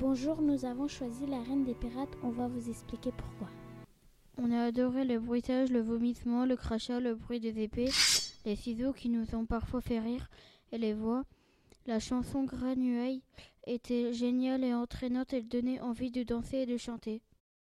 Bonjour, nous avons choisi la Reine des Pirates, on va vous expliquer pourquoi. On a adoré le bruitage, le vomissement, le crachat, le bruit des épées, les ciseaux qui nous ont parfois fait rire et les voix. La chanson Granuaille était géniale et entraînante, elle donnait envie de danser et de chanter.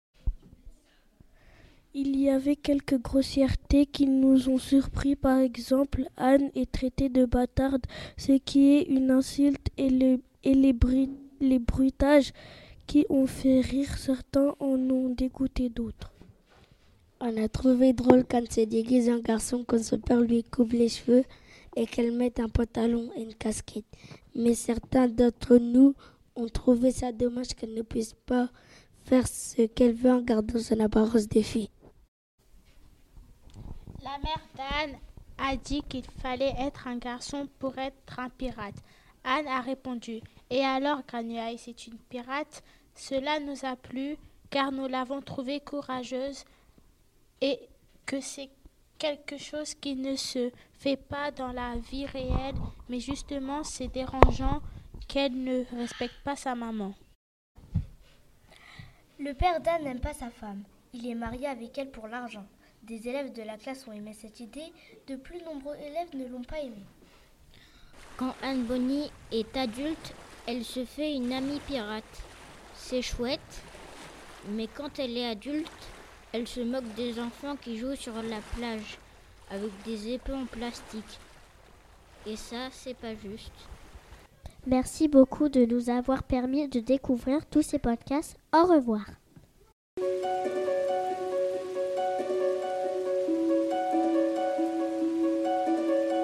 Il y avait quelques grossièretés qui nous ont surpris. Par exemple, Anne est traitée de bâtarde, ce qui est une insulte, et les bruitages qui ont fait rire certains en ont dégoûté d'autres. On a trouvé drôle quand se déguise en garçon, quand son père lui coupe les cheveux et qu'elle mette un pantalon et une casquette. Mais certains d'entre nous ont trouvé ça dommage qu'elle ne puisse pas faire ce qu'elle veut en gardant son apparence de fille. La mère d'Anne a dit qu'il fallait être un garçon pour être un pirate. Anne a répondu « Et alors, Granuaille, c'est une pirate ?» Cela nous a plu car nous l'avons trouvée courageuse et que c'est quelque chose qui ne se fait pas dans la vie réelle, mais justement c'est dérangeant qu'elle ne respecte pas sa maman. Le père d'Anne n'aime pas sa femme. Il est marié avec elle pour l'argent. Des élèves de la classe ont aimé cette idée, de plus nombreux élèves ne l'ont pas aimée. Quand Anne Bonny est adulte, elle se fait une amie pirate. C'est chouette, mais quand elle est adulte, elle se moque des enfants qui jouent sur la plage avec des épées en plastique. Et ça, c'est pas juste. Merci beaucoup de nous avoir permis de découvrir tous ces podcasts. Au revoir.